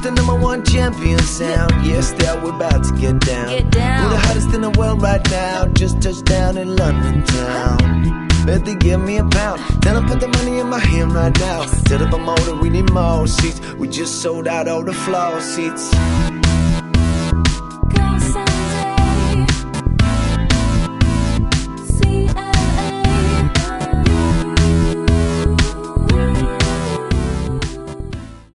with the #1 champion sound. Yes, that we're about to get down. We're the hottest in the world right now. Just touched down in London town. Bet they give me a pound. Tell them put the money in my hand right now. Tell the promoter we need more seats. We just sold out all the floor seats.